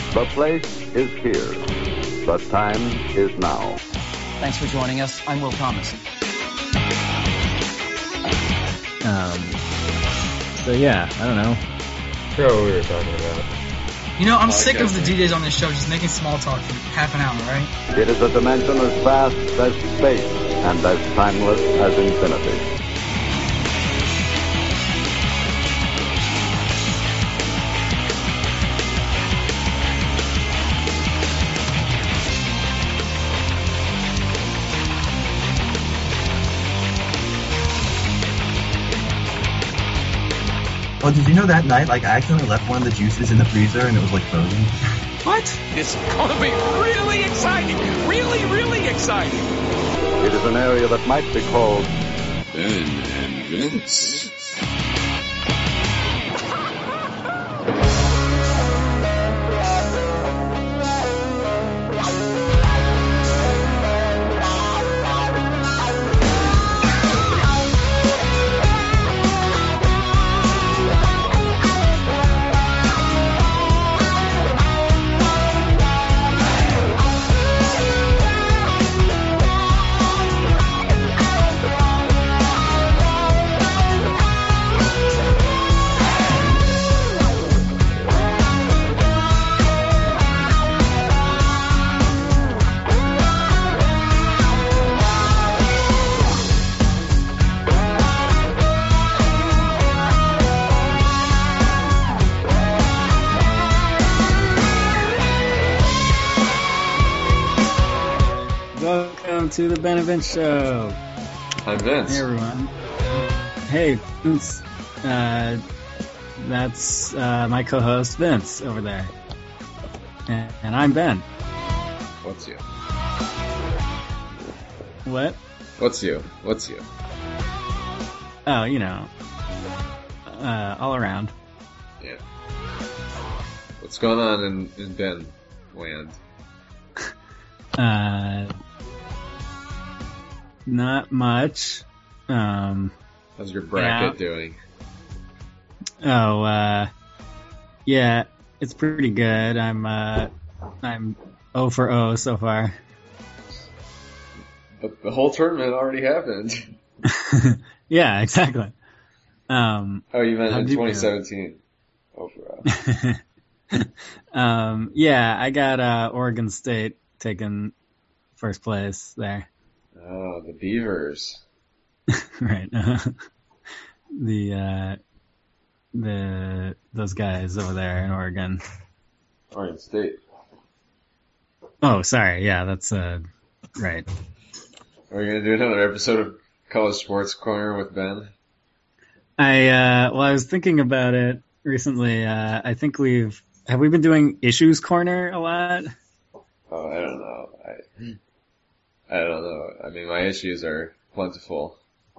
The place is here. The time is now. Thanks for joining us. I'm Will Thomas. So yeah, I don't know. I forgot what we were talking about. You know, I'm sick of the DJs on this show just making small talk for half an hour, right? It is a dimension as vast as space and as timeless as infinity. Oh, did you know that night, I accidentally left one of the juices in the freezer and it was, frozen? What? This is going to be really exciting. Really, really exciting. It is an area that might be called Ben and Vince. Welcome to the Ben and Vince Show. I'm Vince. Hey everyone. Hey Vince. That's my co-host Vince over there, and I'm Ben. What's you? What? What's you? What's you? Oh, all around. Yeah. What's going on in Ben land? Not much. How's your bracket doing? Oh, yeah, it's pretty good. I'm 0 for 0 so far. But the whole tournament already happened. Yeah, exactly. Oh, you meant in 2017. 0 for 0. Yeah, I got Oregon State taking first place there. Oh, the Beavers. Right. Those guys over there in Oregon. Oregon State. Oh, sorry. Yeah, that's right. Are you gonna do another episode of College Sports Corner with Ben? I was thinking about it recently. I think have we been doing Issues Corner a lot? Oh, I don't know. I don't know. I mean, my issues are plentiful.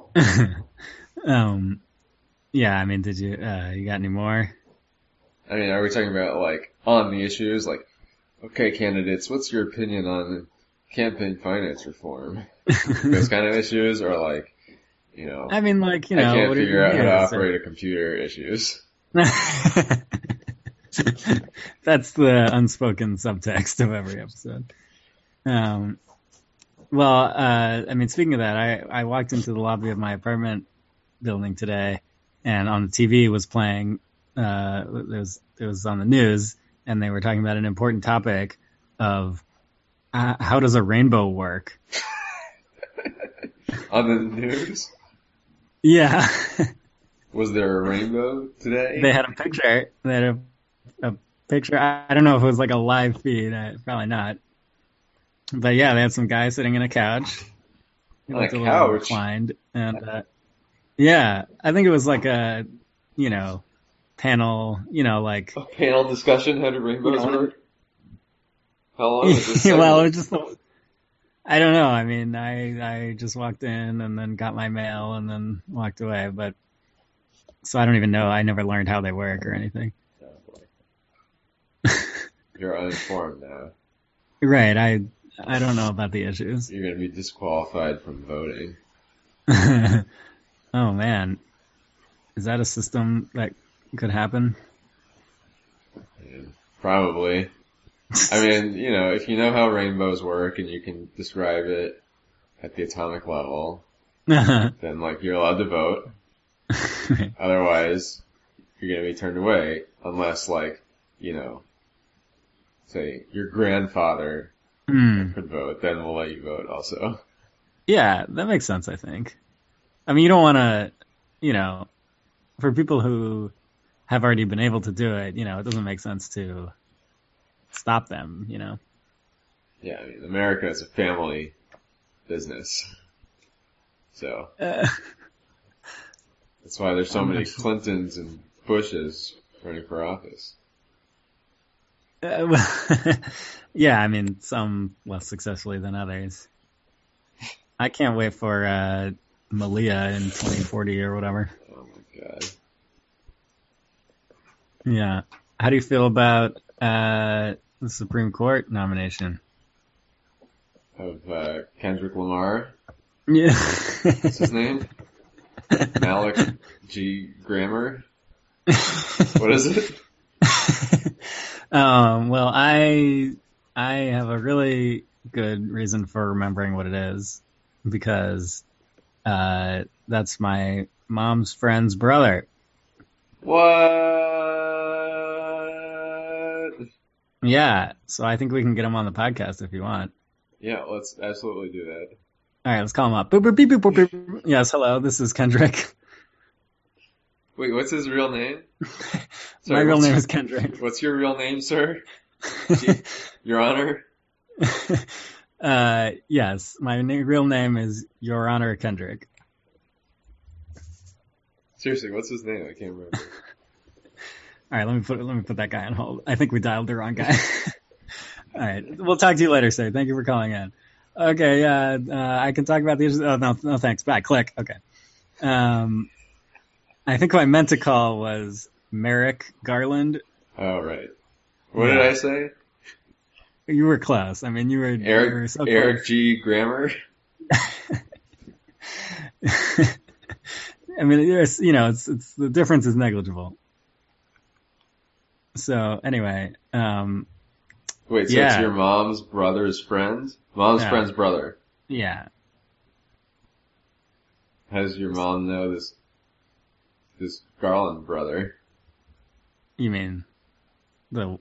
Yeah, I mean, did you got any more? I mean, are we talking about, on the issues? Okay, candidates, what's your opinion on campaign finance reform? Those kind of issues, or I mean, I can't figure out how to operate a computer issues. That's the unspoken subtext of every episode. Well, I mean, speaking of that, I walked into the lobby of my apartment building today, and on the TV was playing, it was on the news, and they were talking about an important topic of how does a rainbow work? On the news? Yeah. Was there a rainbow today? They had a picture. They had a picture. I don't know if it was a live feed. Probably not. But yeah, they had some guy sitting in a couch. He on a little couch? reclined. And yeah, I think it was a, panel, A panel discussion, how do rainbows work? How long was this segment? Well, it was just, I don't know. I mean, I just walked in and then got my mail and then walked away. But so I don't even know. I never learned how they work or anything. You're uninformed now. Right. I don't know about the issues. You're going to be disqualified from voting. Oh, man. Is that a system that could happen? Yeah, probably. I mean, you know, if you know how rainbows work and you can describe it at the atomic level, then like you're allowed to vote. Otherwise, you're gonna be turned away unless like, you know, say your grandfather could vote, then we'll let you vote also. Yeah, that makes sense, I think. I mean, you don't want to, you know, for people who have already been able to do it, you know, it doesn't make sense to stop them, you know. Yeah, I mean, America is a family business. So, that's why there's so many Clintons and Bushes running for office. Yeah, I mean, some less successfully than others. I can't wait for Malia in 2040 or whatever. Oh my god. Yeah. How do you feel about the Supreme Court nomination? Of Kendrick Lamar. Yeah. What's his name? Malik G. Grammar? What is it? Well, I have a really good reason for remembering what it is, because that's my mom's friend's brother. What? Yeah, so I think we can get him on the podcast if you want. Yeah, let's absolutely do that. All right, let's call him up. Boop, boop, beep, boop, boop, boop. Yes, hello, this is Kendrick. Wait, what's his real name? My real name is Kendrick. What's your real name, sir? Your Honor? Yes, my real name is Your Honor Kendrick. Seriously, what's his name? I can't remember. All right, let me put that guy on hold. I think we dialed the wrong guy. All right, we'll talk to you later, sir. Thank you for calling in. Okay, I can talk about these. Oh, no, thanks. Bye. Click. Okay. I think what I meant to call was Merrick Garland. Oh, right. What did I say? You were close. I mean, you were so close. Eric G. Grammar? I mean, it's the difference is negligible. So anyway, wait, so it's your mom's brother's friend? Mom's friend's brother. Yeah. How does your mom know this Garland brother? You mean the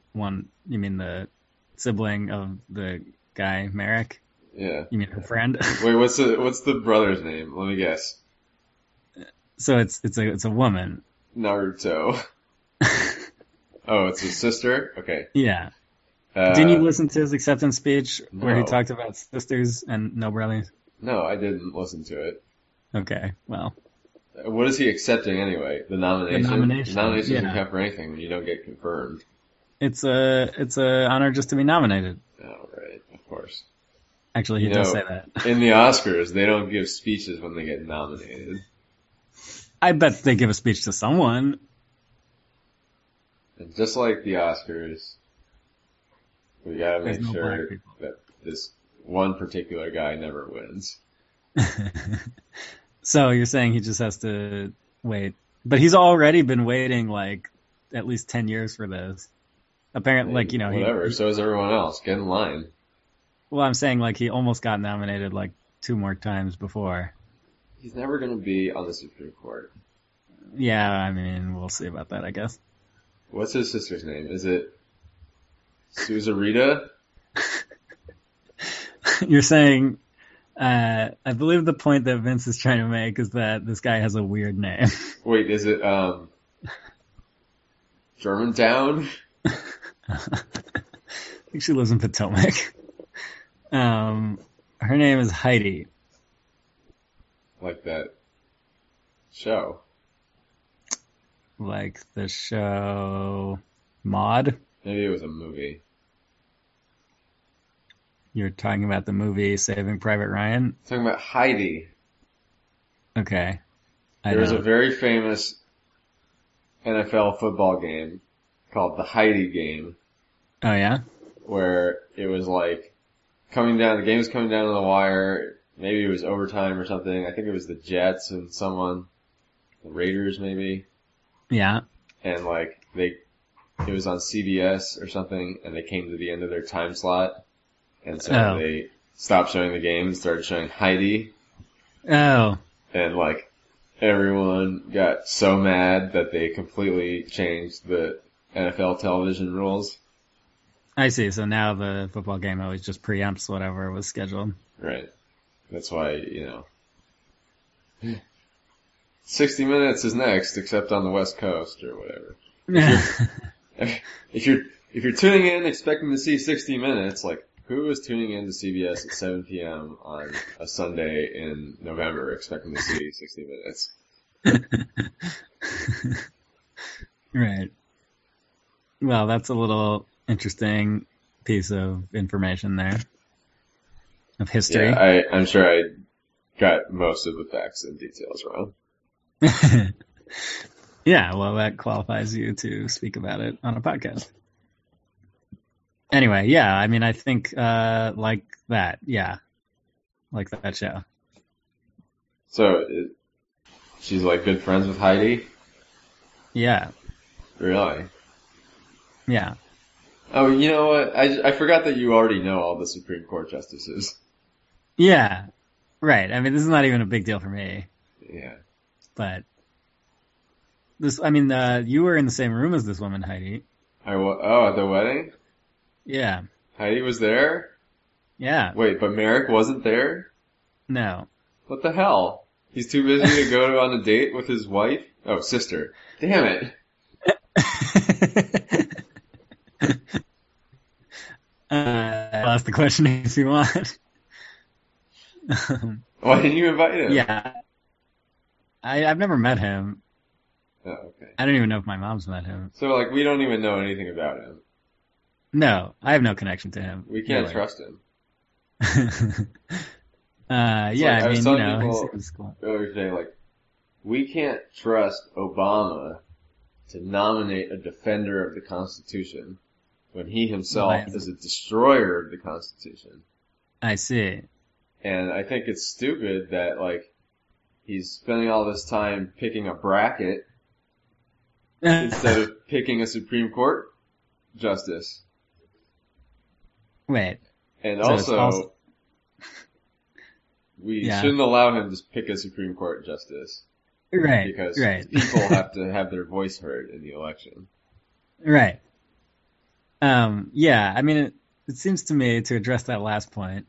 sibling of the guy, Merrick? Yeah. You mean her friend? Wait, what's the brother's name? Let me guess. So it's a woman. Naruto. Oh, it's his sister? Okay. Yeah. Didn't you listen to his acceptance speech where he No. talked about sisters and no brothers? No, I didn't listen to it. Okay, well. What is he accepting anyway? The nomination? The nomination, The nomination doesn't yeah. count for anything when you don't get confirmed. It's a honor just to be nominated. Oh, right. Of course. Actually, he does say that. In the Oscars, they don't give speeches when they get nominated. I bet they give a speech to someone. And just like the Oscars, we gotta There's make no sure black people. that this one particular guy never wins. So you're saying he just has to wait. But he's already been waiting like at least 10 years for this. Apparently, like, you know, whatever. So is everyone else. Get in line. Well, I'm saying like he almost got nominated like 2 more times before. He's never gonna be on the Supreme Court. Yeah, I mean, we'll see about that, I guess. What's his sister's name? Is it Suzarita? You're saying, I believe the point that Vince is trying to make is that this guy has a weird name. Wait, is it, Germantown? I think she lives in Potomac. Her name is Heidi. Like that show. Like the show Maude? Maybe it was a movie. You're talking about the movie Saving Private Ryan? Talking about Heidi. Okay. There was a very famous NFL football game called the Heidi game. Oh yeah? Where it was like the game was coming down to the wire. Maybe it was overtime or something. I think it was the Jets and the Raiders maybe. Yeah. And like they it was on CBS or something, and they came to the end of their time slot, and so they stopped showing the game and started showing Heidi. Oh. And like, everyone got so mad that they completely changed the NFL television rules. I see. So now the football game always just preempts whatever was scheduled. Right. That's why, 60 Minutes is next, except on the West Coast or whatever. If you're tuning in expecting to see 60 Minutes, like, who is tuning in to CBS at 7 p.m. on a Sunday in November expecting to see 60 Minutes? Right. Well, that's a little interesting piece of information there. Of history. Yeah, I'm sure I got most of the facts and details wrong. Yeah, well, that qualifies you to speak about it on a podcast. Anyway, yeah, I mean, I think, like that, yeah. Like that show. So, she's like good friends with Heidi? Yeah. Really? Yeah. Oh, you know what? I forgot that you already know all the Supreme Court justices. Yeah. Right. I mean, this is not even a big deal for me. Yeah. But you were in the same room as this woman, Heidi. At the wedding? Yeah. Heidi was there? Yeah. Wait, but Merrick wasn't there? No. What the hell? He's too busy to go on a date with his wife? Oh, sister. Damn it. I'll ask the question if you want. Why didn't you invite him? Yeah. I've never met him. Oh, okay. I don't even know if my mom's met him. So, like, we don't even know anything about him. No, I have no connection to him. We can't trust him. Yeah, like, I was mean, telling he people seems cool. earlier today, like, we can't trust Obama to nominate a defender of the Constitution when he himself is a destroyer of the Constitution. I see. And I think it's stupid that, like, he's spending all this time picking a bracket instead of picking a Supreme Court justice. Wait. And also, we shouldn't allow him to pick a Supreme Court justice. Right. Because people have to have their voice heard in the election. Right. Yeah, I mean, it seems to me, to address that last point,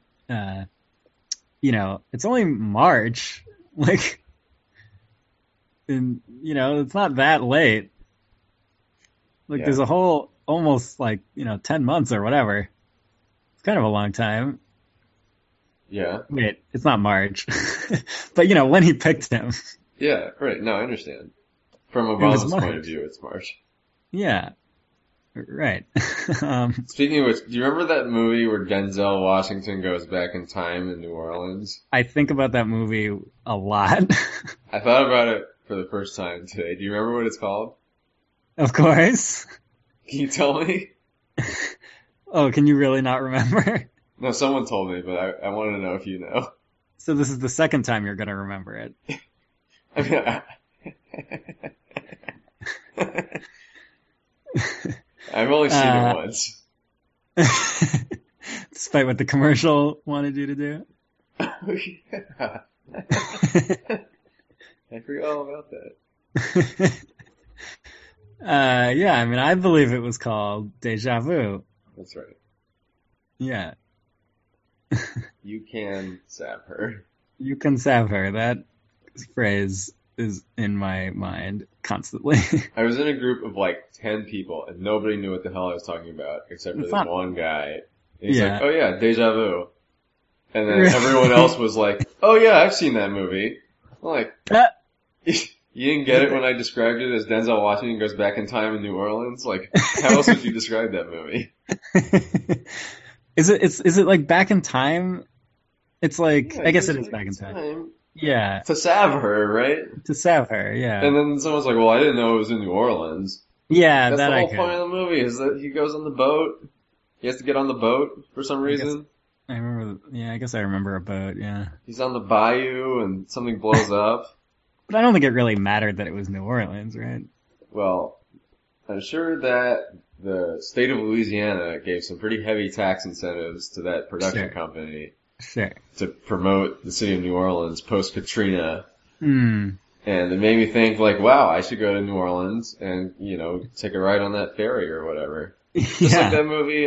it's only March. Like, and, it's not that late. Like, there's a whole, almost 10 months or whatever. It's kind of a long time. Yeah. Wait, it's not March. But, when he picked him. Yeah, right. No, I understand. From Obama's point of view, it's March. Yeah. Right. Speaking of which, do you remember that movie where Denzel Washington goes back in time in New Orleans? I think about that movie a lot. I thought about it for the first time today. Do you remember what it's called? Of course. Can you tell me? Oh, can you really not remember? No, someone told me, but I want to know if you know. So this is the second time you're going to remember it. I mean, I've only seen it once. Despite what the commercial wanted you to do? Oh, yeah. I forgot all about that. Yeah, I mean, I believe it was called Deja Vu. That's right. Yeah. You can sab her. You can sab her. That phrase is in my mind constantly. I was in a group of 10 people and nobody knew what the hell I was talking about except for this one guy. And he's like, oh yeah, Deja Vu. And then everyone else was like, oh yeah, I've seen that movie. I'm like, you didn't get it when I described it as Denzel Washington goes back in time in New Orleans? Like, how else would you describe that movie? Is it like back in time? It's like, I guess it is back in time. Yeah. To salve her, right? To salve her, yeah. And then someone's like, well, I didn't know it was in New Orleans. Yeah, that's the whole point of the movie, is that he goes on the boat. He has to get on the boat for some reason. I guess I remember a boat, yeah. He's on the bayou and something blows up. But I don't think it really mattered that it was New Orleans, right? Well, I'm sure that the state of Louisiana gave some pretty heavy tax incentives to that production company to promote the city of New Orleans post-Katrina. Mm. And it made me think, like, wow, I should go to New Orleans and, take a ride on that ferry or whatever. Just like that movie,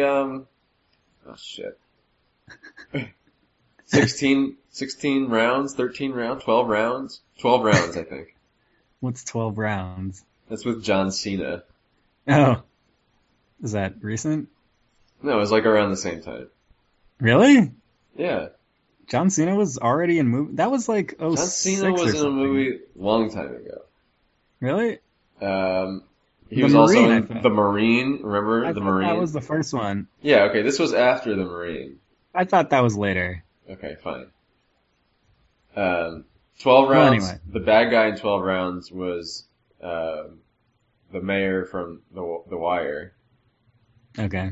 16 rounds, 13 rounds, 12 rounds? 12 rounds, I think. What's 12 rounds? That's with John Cena. Oh. Is that recent? No, it was like around the same time. Really? Yeah. John Cena was already in movie. That was like 06 John Cena was in a movie a long time ago. Really? He was also in The Marine. Remember The Marine? That was the first one. Yeah, okay, this was after The Marine. I thought that was later. Okay, fine. 12 rounds. Anyway. The bad guy in 12 rounds was the mayor from The Wire. Okay.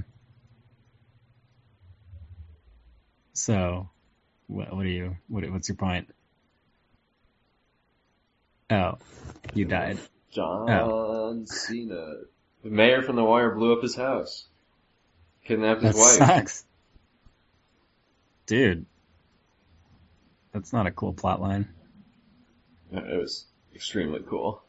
So, what's your point? Oh, you died. John Cena. The mayor from The Wire blew up his house. Kidnapped his wife. That sucks. Dude. That's not a cool plot line. It was extremely cool.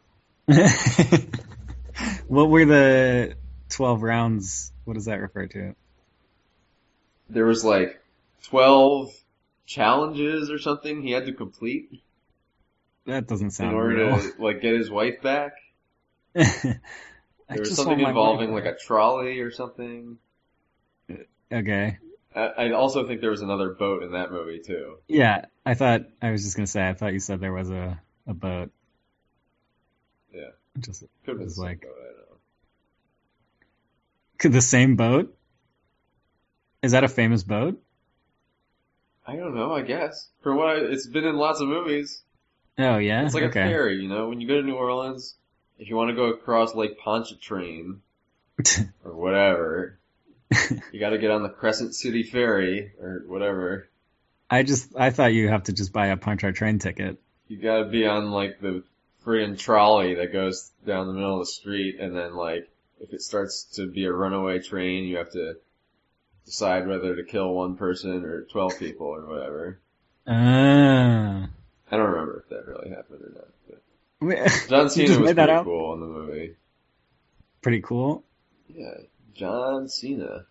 What were the 12 rounds? What does that refer to? There was like 12 challenges or something he had to complete. That doesn't sound in order real. to like get his wife back. There was something involving like a trolley or something. Okay. I also think there was another boat in that movie too. Yeah, I thought you said there was a boat. Yeah. Just could have been like boat, I don't know. Could the same boat? Is that a famous boat? I don't know, I guess. For what it's been in lots of movies. Oh yeah? It's like a ferry, when you go to New Orleans, if you want to go across Lake Pontchartrain or whatever, you gotta get on the Crescent City Ferry or whatever. I thought you have to just buy a Pontchartrain ticket. You gotta be on like the freaking trolley that goes down the middle of the street, and then like if it starts to be a runaway train, you have to decide whether to kill one person or 12 people or whatever. I don't remember if that really happened or not. But John Cena was pretty cool in the movie. Pretty cool? Yeah, John Cena.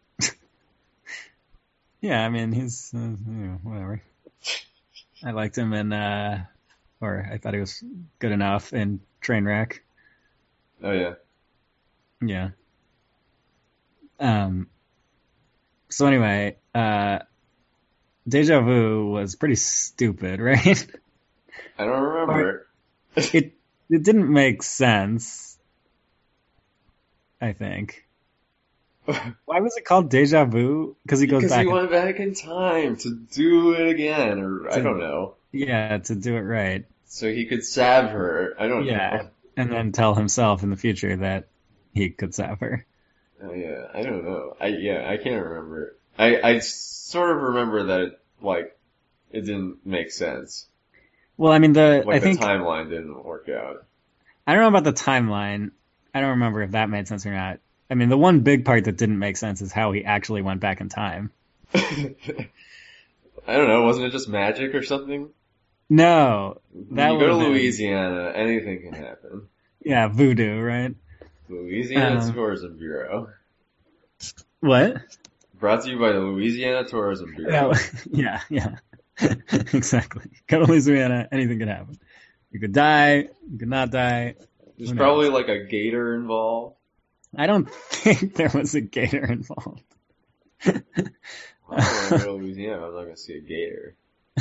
Yeah, I mean, he's, whatever. I liked him in, or I thought he was good enough in Trainwreck. Oh, yeah. Yeah. So anyway, Deja Vu was pretty stupid, right? I don't remember. It didn't make sense, I think. Why was it called Deja Vu? Because he went back in time to do it again, or I don't know. Yeah, to do it right. So he could salve her. I don't know. And then tell himself in the future that he could salve her. Oh yeah, I don't know. I can't remember. I sort of remember that it didn't make sense. Well, I mean I think the timeline didn't work out. I don't know about the timeline. I don't remember if that made sense or not. I mean, the one big part that didn't make sense is how he actually went back in time. I don't know. Wasn't it just magic or something? No. When you go to Louisiana, anything can happen. Yeah, voodoo, right? Louisiana Tourism Bureau. What? Brought to you by the Louisiana Tourism Bureau. Yeah. Exactly. Go to Louisiana, anything could happen. You could die, you could not die. There's probably like a gator involved. I don't think there was a gator involved. I don't want to go to Louisiana. I'm not going to see a gator.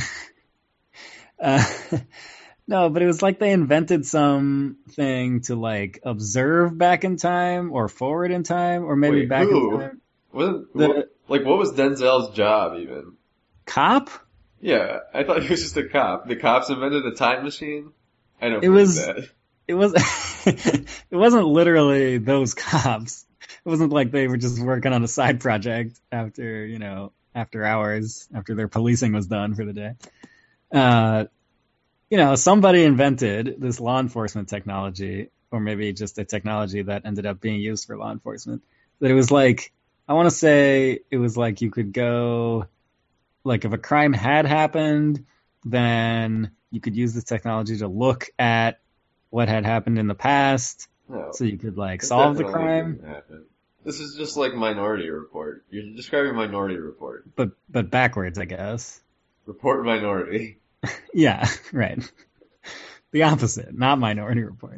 No, but it was like they invented something to observe back in time or forward in time or maybe back in time. What was Denzel's job even? Cop? Yeah, I thought he was just a cop. The cops invented a time machine? I don't believe that. It was. It wasn't literally those cops. It wasn't like they were just working on a side project after hours, after their policing was done for the day. Somebody invented this law enforcement technology or maybe just a technology that ended up being used for law enforcement. That it was like, I want to say it was like you could go, like if a crime had happened, then you could use this technology to look at what had happened in the past, so you could like solve the crime. This is just like Minority Report. You're describing Minority Report. But backwards, I guess. Report Minority. Yeah, right. The opposite, not Minority Report.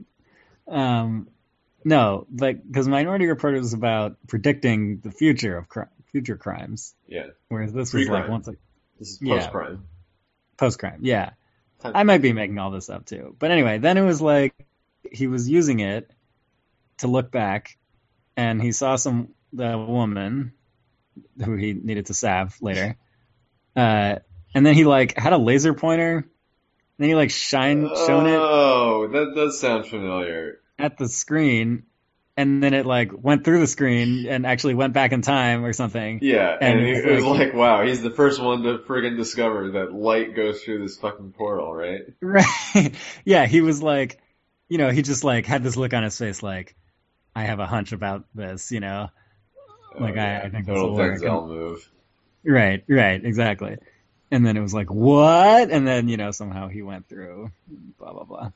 No, because Minority Report was about predicting the future of future crimes. Yeah. Whereas this was like this is post-crime. Yeah, post-crime, yeah. I might be making all this up too. But anyway, then it was like he was using it to look back, and he saw the woman who he needed to salve later. And then he like had a laser pointer, and then he like shone it. Oh, that does sound familiar. At the screen, and then it like went through the screen and actually went back in time or something. Yeah, and it was like, wow, he's the first one to friggin' discover that light goes through this fucking portal, right? Right. Yeah, he was like, he just like had this look on his face like, I have a hunch about this, Like I think this will work. Denzel move. Right, exactly. And then it was like, what? And then, somehow he went through, blah, blah, blah.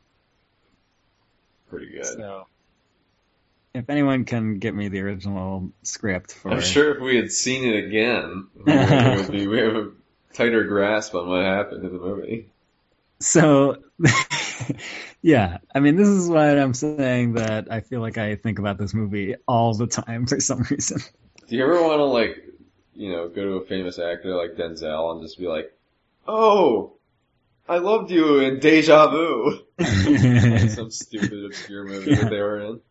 Pretty good. So, if anyone can get me the original script for... I'm sure if we had seen it again, we have a tighter grasp on what happened in the movie. So, yeah. I mean, this is why I'm saying that I feel like I think about this movie all the time for some reason. Do you ever want to, go to a famous actor like Denzel and just be like, oh, I loved you in Deja Vu. Like some stupid, obscure movie that they were in.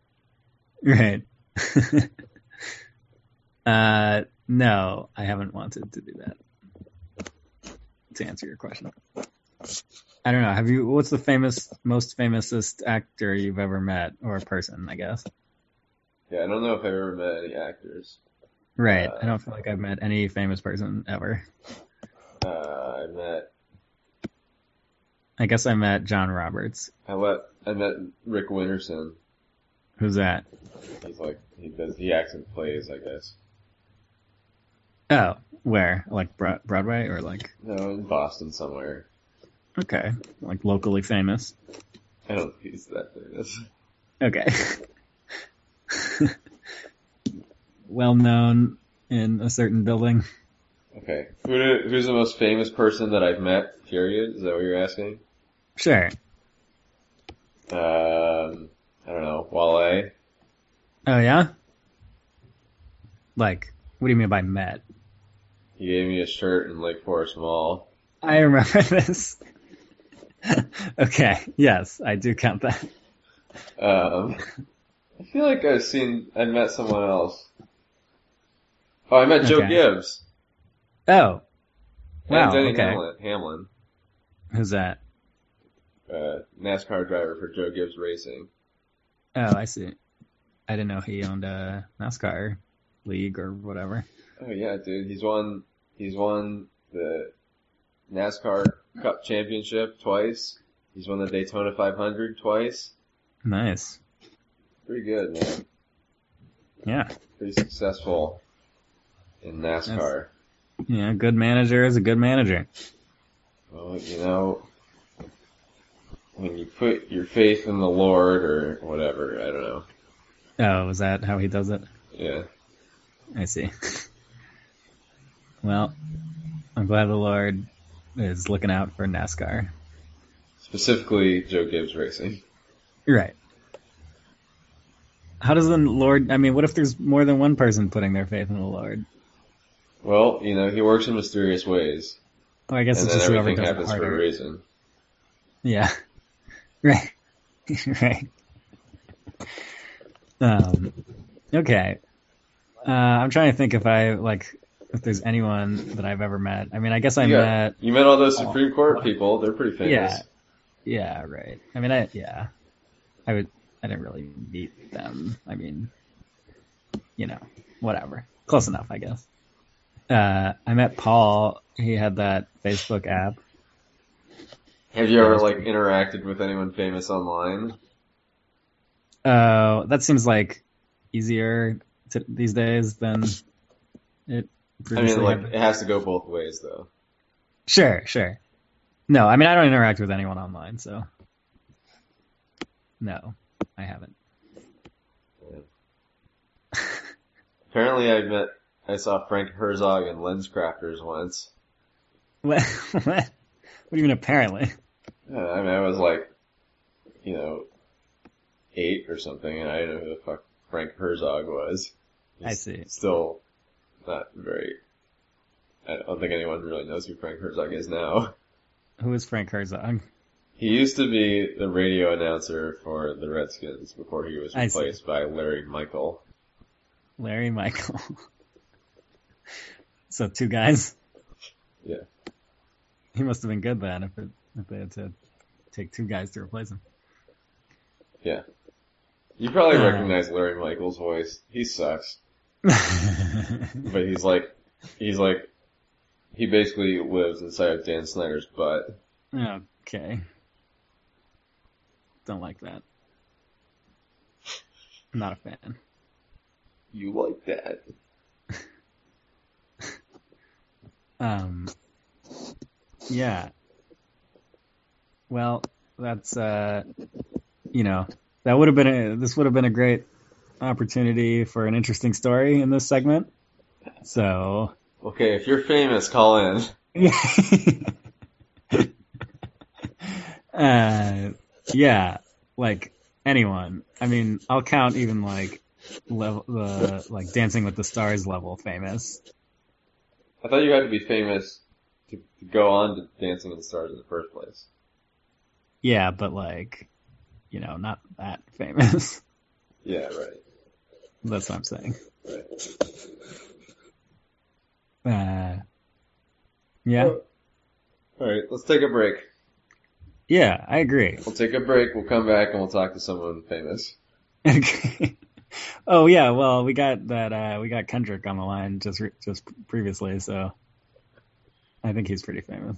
Right. No, I haven't wanted to do that. To answer your question. I don't know. What's the most famousest actor you've ever met, or person, I guess? Yeah, I don't know if I've ever met any actors. Right. I don't feel like I've met any famous person ever. I guess I met John Roberts. I met Rick Winterson. Who's that? He acts in plays, I guess. Oh, where? Like Broadway or like? No, in Boston somewhere. Okay, like locally famous. I don't think he's that famous. Okay. Well known in a certain building. Okay. Who's the most famous person that I've met, period? Is that what you're asking? Sure. I don't know. Wale? Oh, yeah? Like, what do you mean by met? He gave me a shirt in Lake Forest Mall. I remember this. Okay, yes, I do count that. I feel like I met someone else. Oh, I met Joe Gibbs. Oh. Wow, Denny okay. Hamlin. Who's that? NASCAR driver for Joe Gibbs Racing. Oh, I see. I didn't know he owned a NASCAR league or whatever. Oh yeah, dude. He's won the NASCAR Cup Championship twice. He's won the Daytona 500 twice. Nice. Pretty good, man. Yeah. Pretty successful in NASCAR. Yeah, good manager is a good manager. Well, when you put your faith in the Lord or whatever, I don't know. Oh, is that how he does it? Yeah. I see. Well, I'm glad the Lord is looking out for NASCAR. Specifically, Joe Gibbs Racing. You're right. How does the Lord... I mean, what if there's more than one person putting their faith in the Lord? Well, he works in mysterious ways. Oh, I guess and it's just whoever does happens it harder. For a reason. Yeah. Right. Right. Okay. I'm trying to think if there's anyone that I've ever met. I mean, I guess You met all those Supreme Court people. They're pretty famous. Yeah, right. I mean, I didn't really meet them. I mean, whatever. Close enough, I guess. I met Paul. He had that Facebook app. Have you ever interacted with anyone famous online? That seems like easier these days than it previously had. It has to go both ways, though. Sure. No, I mean, I don't interact with anyone online, so no, I haven't. Yeah. Apparently, I saw Frank Herzog and LensCrafters once. What? What do you mean, apparently? Yeah, I mean, I was like, 8 or something, and I didn't know who the fuck Frank Herzog was. I see. Still not very... I don't think anyone really knows who Frank Herzog is now. Who is Frank Herzog? He used to be the radio announcer for the Redskins before he was replaced by Larry Michael. Larry Michael. So 2 guys? Yeah. He must have been good then if they had to take 2 guys to replace him. Yeah. You probably recognize Larry Michael's voice. He sucks. But he basically lives inside of Dan Snyder's butt. Okay. Don't like that. I'm not a fan. You like that? Yeah. Well, that's, this would have been a great opportunity for an interesting story in this segment. So. Okay, if you're famous, call in. Yeah, like anyone. I mean, I'll count even like Dancing with the Stars level famous. I thought you had to be famous to go on to Dancing with the Stars in the first place. Yeah, but not that famous. Yeah, right. That's what I'm saying. Right. Yeah. Alright, let's take a break. Yeah, I agree. We'll take a break, we'll come back, and we'll talk to someone famous. Okay. Oh yeah, well, we got Kendrick on the line just previously, so I think he's pretty famous.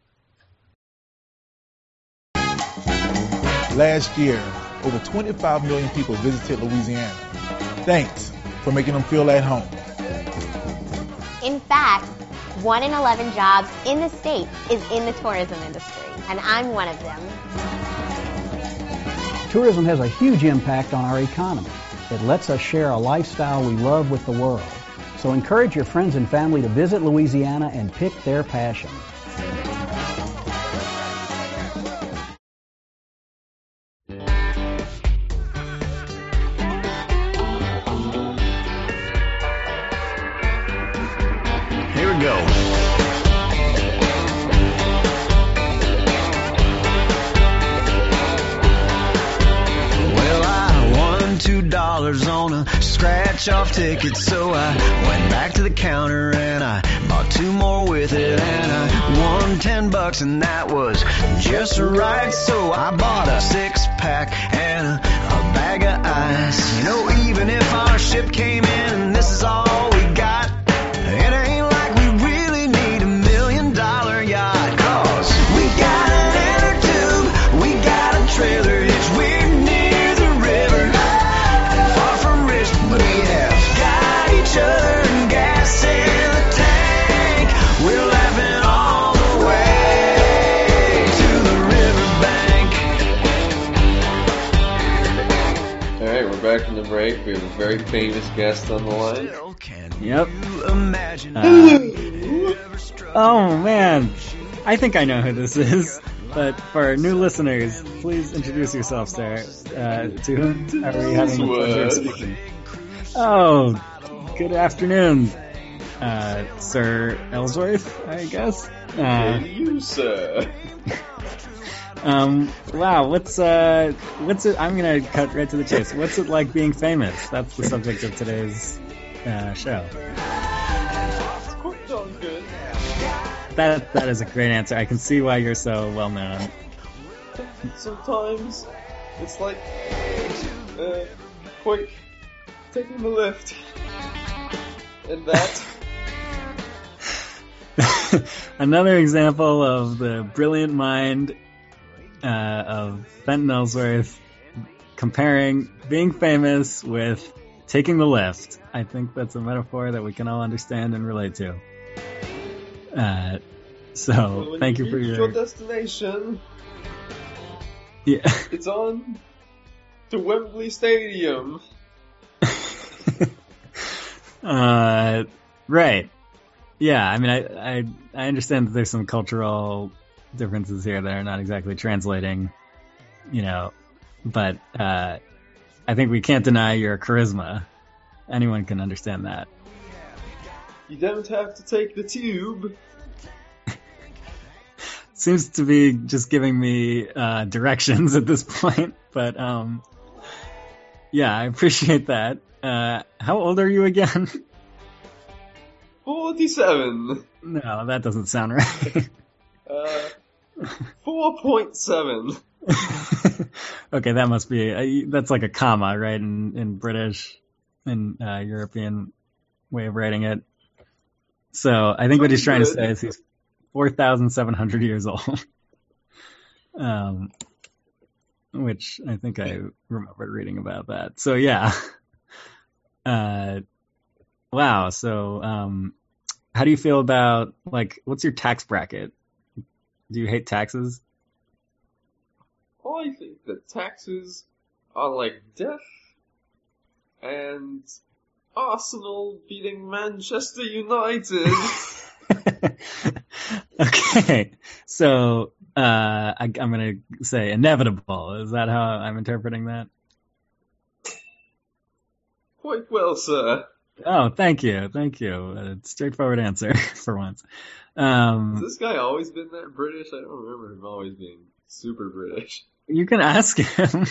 Last year, over 25 million people visited Louisiana. Thanks for making them feel at home. In fact, 1 in 11 jobs in the state is in the tourism industry, and I'm one of them. Tourism has a huge impact on our economy. It lets us share a lifestyle we love with the world. So encourage your friends and family to visit Louisiana and pick their passion. Here we go. $2 on a scratch-off ticket, so I went back to the counter and I bought 2 more with it, and I won $10, and that was just right. So I bought a 6-pack and a bag of ice. Even if our ship came in and this is all we got, it ain't like we really need $1 million yacht, 'cause we got an inner tube, we got a trailer hitch, we're near the river. But we have got each other and gas in the tank. We're laughing all the way to the riverbank. Alright, we're back from the break. We have a very famous guest on the line. Yep. Oh man, I think I know who this is. But for new listeners, please introduce yourself, sir. To whom are we having the pleasure of speaking? Oh, good afternoon, Sir Ellsworth, I guess. You, sir. Wow, what's it? I'm gonna cut right to the chase. What's it like being famous? That's the subject of today's show. It's quite darn good. That is a great answer. I can see why you're so well known. Sometimes it's like quick taking the lift, and that. Another example of the brilliant mind of Fenton Ellsworth comparing being famous with taking the lift. I think that's a metaphor that we can all understand and relate to. So thank you for your destination. Yeah, it's on to Wembley Stadium. Right. Yeah, I mean, I understand that there's some cultural differences here that are not exactly translating, but I think we can't deny your charisma. Anyone can understand that. You don't have to take the tube. Seems to be just giving me directions at this point, but yeah, I appreciate that. How old are you again? 47. No, that doesn't sound right. 4.7. Okay, that must be that's like a comma, right? In British and European way of writing it. So I think what he's trying to say is he's 4,700 years old. Which I think I remember reading about that. So yeah. Wow. So, how do you feel about, what's your tax bracket? Do you hate taxes? I think that taxes are like death and Arsenal beating Manchester United. Okay. So, I'm going to say inevitable. Is that how I'm interpreting that? Quite well, sir. Oh, thank you. Straightforward answer for once. Has this guy always been that British? I don't remember him always being super British. You can ask him.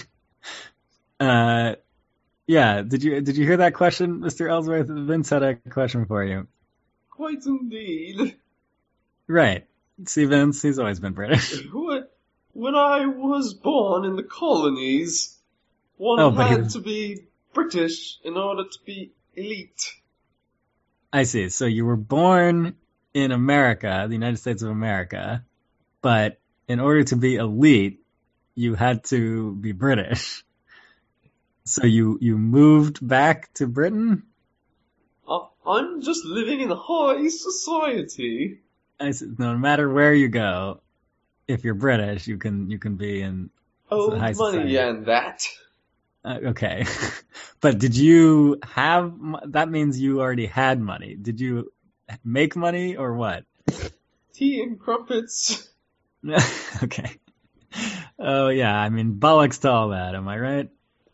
Yeah. Did you hear that question, Mr. Ellsworth? Vince had a question for you. Quite indeed. Right. See, Vince, he's always been British. When I was born in the colonies, one had to be British in order to be elite. I see. So you were born in America, the United States of America, but in order to be elite, you had to be British. So you moved back to Britain? I'm just living in high society. I said, no matter where you go, if you're British, you can be in high society. Money and that. Okay. But did you have, that means you already had money. Did you make money or what? Tea and crumpets. Okay. Oh yeah, I mean, bollocks to all that, am I right?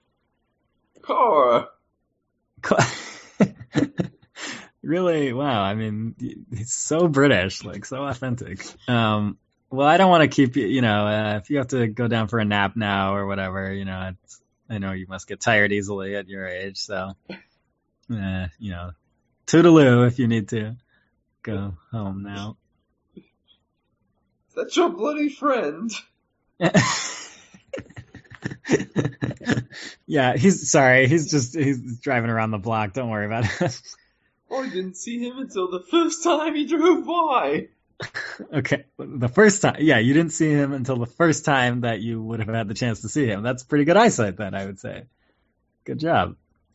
Car. Really? Wow, I mean, it's so British, so authentic. Well, I don't want to keep you, if you have to go down for a nap now or whatever, I know you must get tired easily at your age, so, toodaloo if you need to go home now. Is that your bloody friend? Yeah, he's driving around the block, don't worry about it. I didn't see him until the first time he drove by. Okay, the first time, yeah, you didn't see him until the first time that you would have had the chance to see him. That's pretty good eyesight then, I would say. Good job.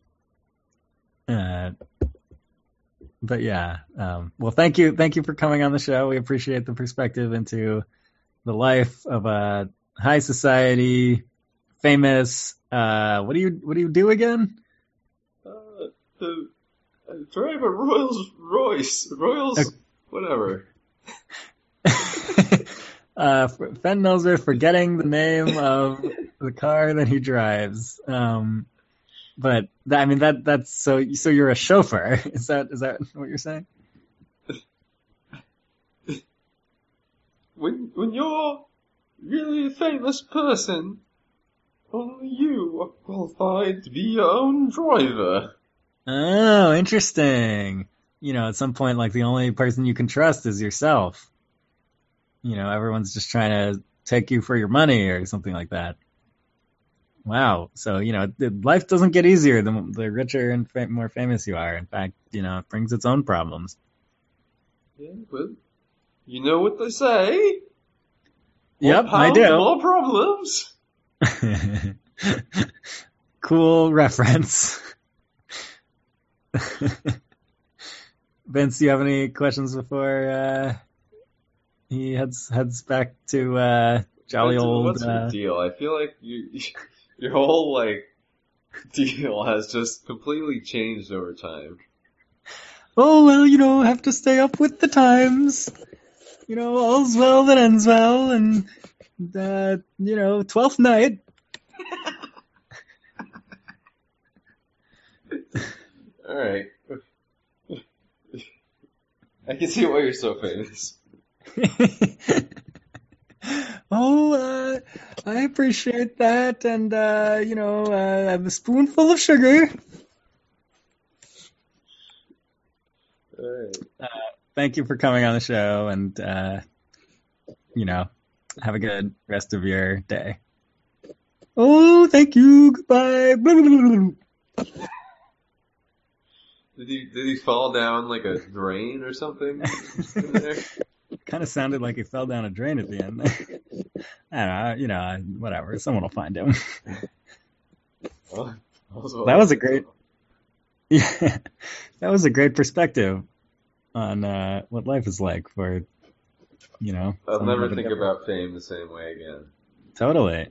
But yeah, well, thank you for coming on the show. We appreciate the perspective into the life of a high society, famous, what do you do again? Drive a Rolls Royce, whatever. Fenn Ellsworth forgetting the name of the car that he drives. But that's so you're a chauffeur. Is that what you're saying? When you're really a famous person, only you are qualified to be your own driver. Oh, interesting. At some point, the only person you can trust is yourself. Everyone's just trying to take you for your money or something like that. Wow. So, life doesn't get easier the richer and more famous you are. In fact, it brings its own problems. Yeah, well, you know what they say. Yep, I do. More problems. Cool reference. Vince, do you have any questions before he heads back to jolly old? What's your deal? I feel like your whole deal has just completely changed over time. Oh well, have to stay up with the times. All's well that ends well, and 12th night. All right. I can see why you're so famous. Oh, I appreciate that, and I have a spoonful of sugar. All right. Thank you for coming on the show, and have a good rest of your day. Oh, thank you. Goodbye. Blah, blah, blah, blah. Did he fall down like a drain or something in there? Kind of sounded like he fell down a drain at the end. I don't know, whatever. Someone will find him. Well, that was a great, that was a great perspective on what life is like for, I'll never think about fame the same way again. Totally.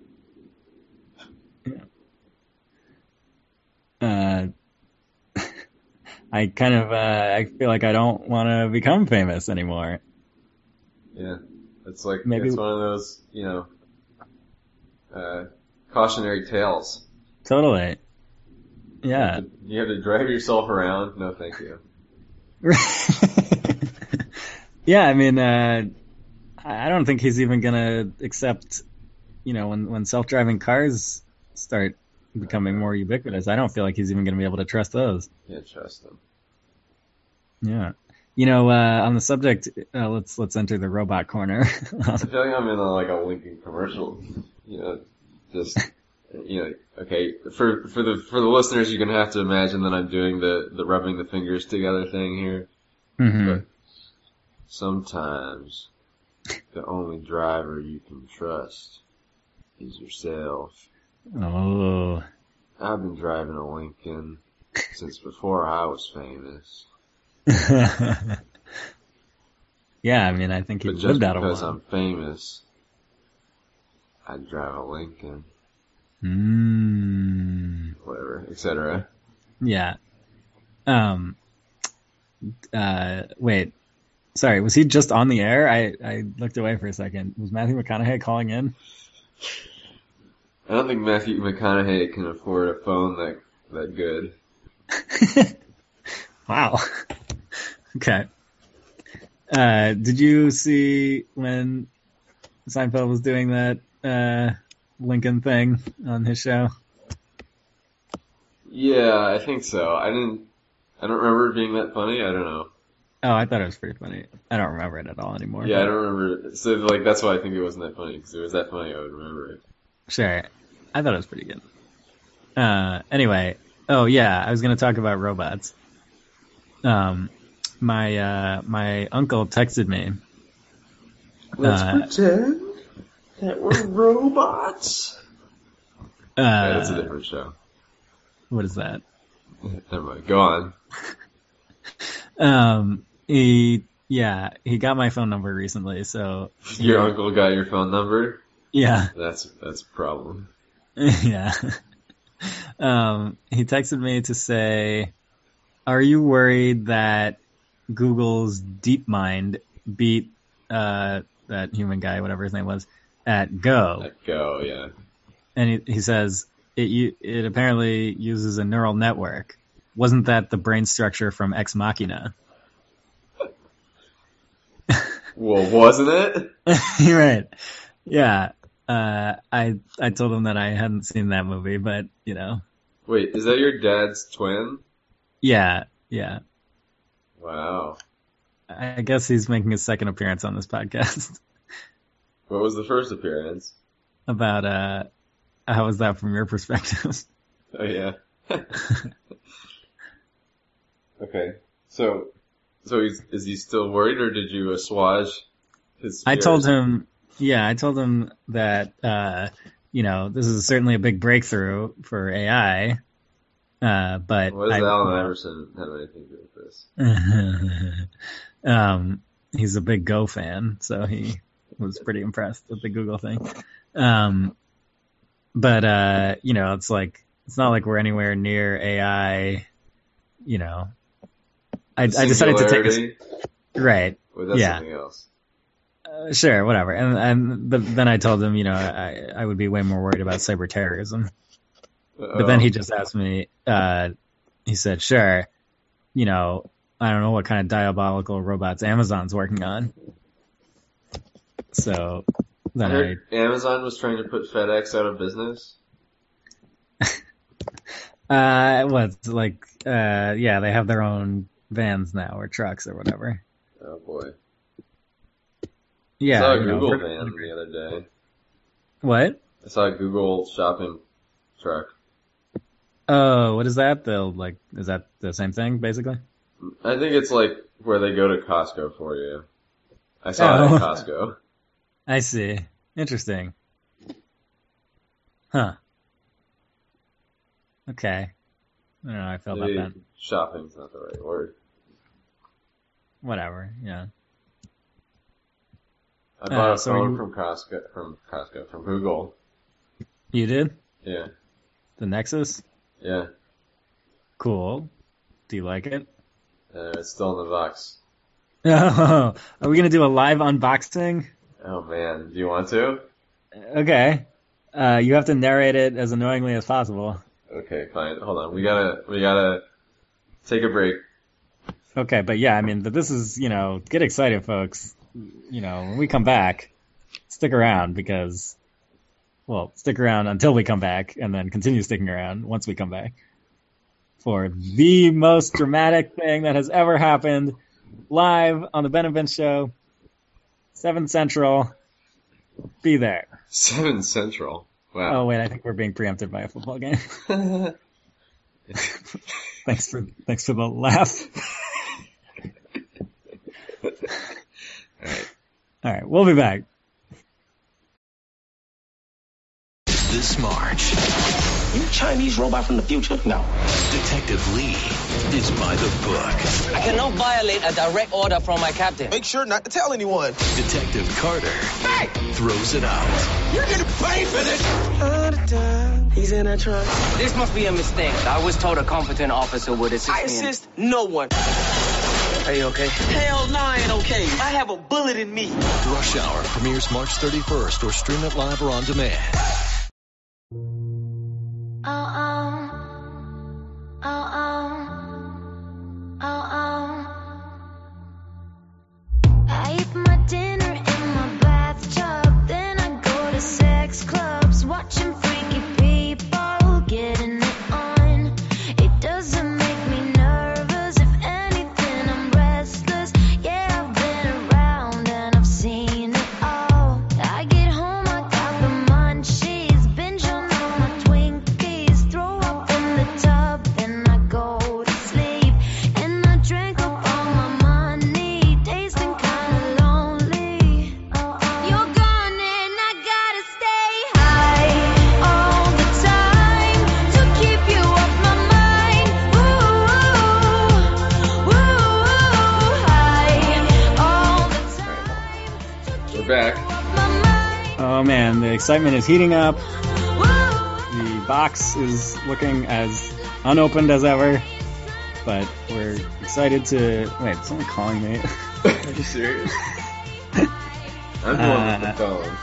I kind of, I feel like I don't want to become famous anymore. Yeah. It's like, it's one of those, cautionary tales. Totally. Yeah. You have to drive yourself around? No, thank you. Yeah, I mean, I don't think he's even gonna accept, when self-driving cars start becoming more ubiquitous, I don't feel like he's even gonna be able to trust those. Can't trust them. Yeah. On the subject, let's enter the robot corner. I feel like I'm in a Lincoln commercial. Okay. For the listeners, you're gonna have to imagine that I'm doing the rubbing the fingers together thing here. Mm-hmm. But sometimes the only driver you can trust is yourself. Oh. I've been driving a Lincoln since before I was famous. Yeah, I mean, I think he lived out of one. But just because I'm famous, I drive a Lincoln. Whatever, etc. Yeah. Wait. Sorry, was he just on the air? I looked away for a second. Was Matthew McConaughey calling in? I don't think Matthew McConaughey can afford a phone that good. Wow. Okay. Did you see when Seinfeld was doing that Lincoln thing on his show? Yeah, I think so. I don't remember it being that funny. I don't know. Oh, I thought it was pretty funny. I don't remember it at all anymore. Yeah, I don't remember it. So, that's why I think it wasn't that funny, because if it was that funny, I would remember it. Sure. I thought it was pretty good. Anyway. Oh, yeah, I was going to talk about robots. My uncle texted me. Let's pretend that we're robots. That's a different show. What is that? Never mind. Go on. He got my phone number recently, so. Your uncle got your phone number? Yeah. That's a problem. Yeah. He texted me to say, are you worried that Google's DeepMind beat, that human guy, whatever his name was, at Go? At Go, yeah. And he says, it apparently uses a neural network. Wasn't that the brain structure from Ex Machina? Well, wasn't it? You're right. Yeah. I told him that I hadn't seen that movie, but, Wait, is that your dad's twin? Yeah. Wow. I guess he's making his second appearance on this podcast. What was the first appearance? About, how was that from your perspective? Oh, yeah. Okay. So is he still worried, or did you assuage his fears? I told him that, this is certainly a big breakthrough for AI. But what does Allen Iverson have anything to do with this? He's a big Go fan, so he was pretty impressed with the Google thing. But it's like, it's not like we're anywhere near AI, I decided to take this. Right. Well, that's something else. Sure, whatever. But then I told him, I would be way more worried about cyber terrorism. But then he just asked me, he said, sure, I don't know what kind of diabolical robots Amazon's working on. So then I heard Amazon was trying to put FedEx out of business. Yeah, they have their own vans now, or trucks, or whatever. Oh boy. Yeah. I saw a Google van the other day. What? I saw a Google shopping truck. Oh, what is that? Is that the same thing, basically? I think it's like where they go to Costco for you. I saw it at Costco. I see. Interesting. Huh. Okay. I don't know how I felt about that. Shopping's not the right word. Whatever, yeah. I bought a phone from Google. You did? Yeah. The Nexus? Yeah. Cool. Do you like it? It's still in the box. Oh, are we going to do a live unboxing? Oh man, do you want to? Okay. You have to narrate it as annoyingly as possible. Okay, fine. Hold on. We gotta take a break. Okay, but yeah, but this is, get excited, folks. When we come back, stick around stick around until we come back, and then continue sticking around once we come back for the most dramatic thing that has ever happened live on the Ben and Vince Show, 7 Central. Be there. 7 Central. Wow. Oh wait, I think we're being preempted by a football game. Thanks for the laugh. All right, we'll be back. This March. You Chinese robot from the future? No. Detective Lee is by the book. I cannot violate a direct order from my captain. Make sure not to tell anyone. Detective Carter throws it out. You're gonna pay for this! All the time, he's in that truck. This must be a mistake. I was told a competent officer would assist me. I assist no one. Are you okay? Hell no, I ain't okay. I have a bullet in me. Rush Hour premieres March 31st or stream it live or on demand. I eat my dinner in my bathtub, then I go to sex clubs, watching freaky people getting it on. It doesn't make me nervous, if anything I'm restless. Yeah, I've been around and I've seen it all. I get home, I got the munchies, binge on all my Twinkies, throw up in the tub, then I go to sleep, and I drink up all my money, tasting kinda lonely. You're gone and I gotta stay high all the time to keep you off my mind. High all the time. We're back. Oh man, the excitement is heating up. The box is looking as unopened as ever, but we're excited to... Wait, is someone calling me? Are you serious? I'm the one with the phone.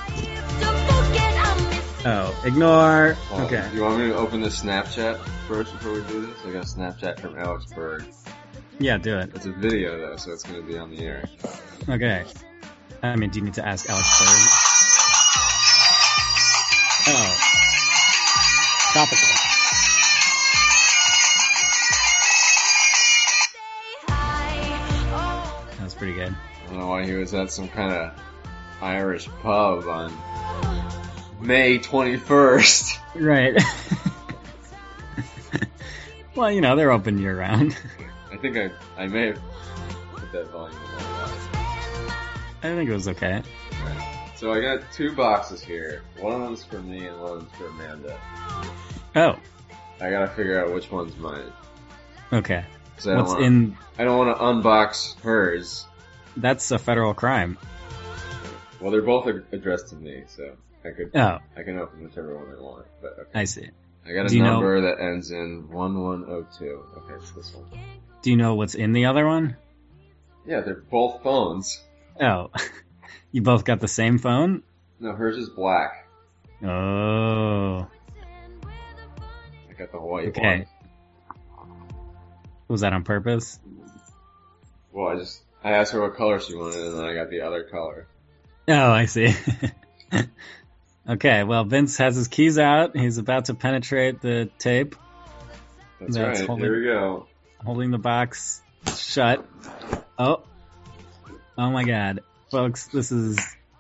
Oh, ignore. Oh, Okay. You want me to open the Snapchat first before we do this? I got a Snapchat from Alex Berg. Yeah, do it. It's a video though, so it's going to be on the air. Okay. Do you need to ask Alex Berg? Oh. Topical. That was pretty good. I don't know why he was at some kind of Irish pub on May 21st. Right. Well, they're open year round. I think I may have put that volume a little loud. I think it was okay. So I got 2 boxes here. One of them's for me and one of them's for Amanda. Oh. I gotta figure out which one's mine. Okay. I don't want to unbox hers. That's a federal crime. Well, they're both addressed to me, so I can open whichever one I want. But okay. I see. I got a number that ends in 1102. Okay, it's this one. Do you know what's in the other one? Yeah, they're both phones. Oh. You both got the same phone? No, hers is black. Oh. I got the white one. Was that on purpose? Well, I asked her what color she wanted, and then I got the other color. Oh, I see. Okay, well, Vince has his keys out. He's about to penetrate the tape. That's right. Here we go. Holding the box shut. Oh my God. Folks, this is...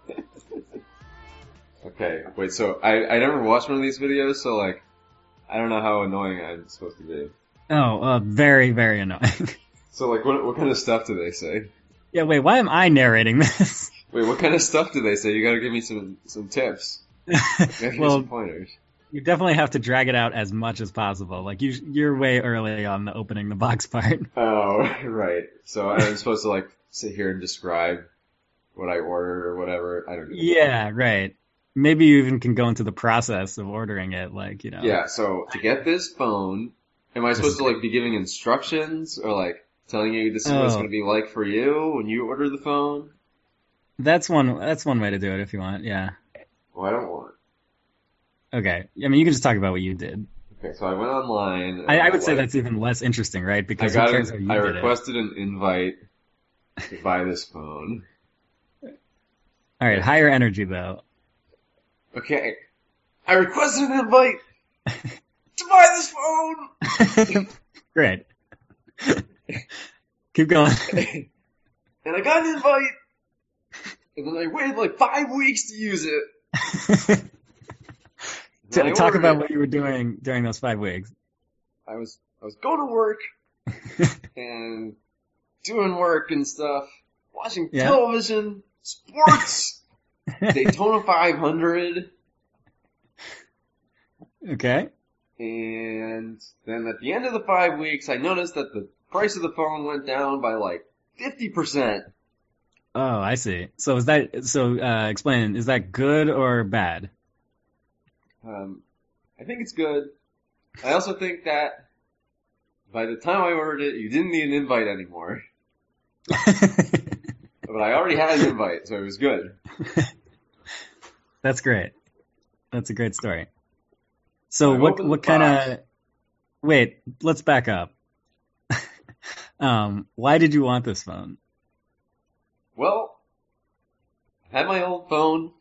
Okay, wait, so I never watched one of these videos, so like, I don't know how annoying I'm supposed to be. Oh, very, very annoying. So like, what kind of stuff do they say? Yeah, wait, why am I narrating this? Wait, what kind of stuff do they say? You gotta give me some tips. Well, some pointers. You definitely have to drag it out as much as possible. Like, you're way early on the opening the box part. Oh, right. So I'm supposed to like, sit here and describe what I ordered or whatever. I don't know. Yeah, right. Maybe you even can go into the process of ordering it, like, you know. Yeah, so to get this phone, am I supposed to like be giving instructions or like telling you this is what it's going to be like for you when you order the phone? That's one way to do it if you want, yeah. Well, I don't want. Okay. I mean, you can just talk about what you did. Okay, so I went online. I would say that's even less interesting, right? Because I requested an invite to buy this phone. All right, higher energy though. Okay, I requested an invite to buy this phone. Great. Keep going. And I got an invite, and then I waited like 5 weeks to use it. Talk about what you were doing during those 5 weeks. I was going to work and doing work and stuff, watching television, sports, Daytona 500. Okay. And then at the end of the 5 weeks, I noticed that the price of the phone went down by like 50%. Oh, I see. So explain, is that good or bad? I think it's good. I also think that by the time I ordered it, you didn't need an invite anymore. But I already had an invite, so it was good. That's great. That's a great story. So what kind of... Wait, let's back up. Why did you want this phone? Well, I had my old phone.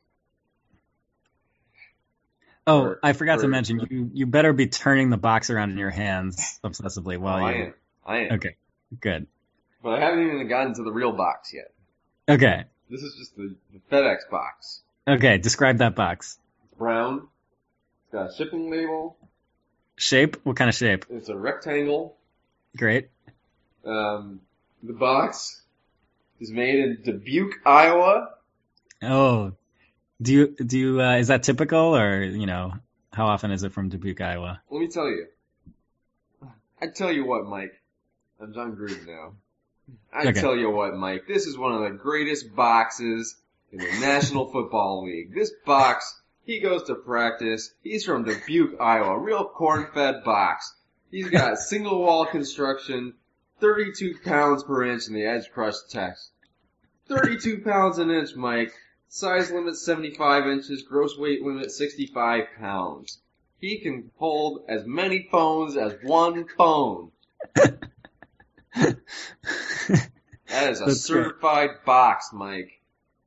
Oh, I forgot to mention, you better be turning the box around in your hands obsessively while I am. Okay, good. But I haven't even gotten to the real box yet. Okay. This is just the FedEx box. Okay, describe that box. It's brown. It's got a shipping label. Shape? What kind of shape? It's a rectangle. Great. The box is made in Dubuque, Iowa. Oh. Do you is that typical, or, you know, how often is it from Dubuque, Iowa? Let me tell you. I tell you what, Mike. I'm John Gruden now. I tell you what, Mike. This is one of the greatest boxes in the National Football League. This box, he goes to practice. He's from Dubuque, Iowa. Real corn-fed box. He's got single wall construction, 32 pounds per inch in the edge crush test. 32 pounds an inch, Mike. Size limit 75 inches, gross weight limit 65 pounds. He can hold as many phones as one phone. That is a certified box, Mike.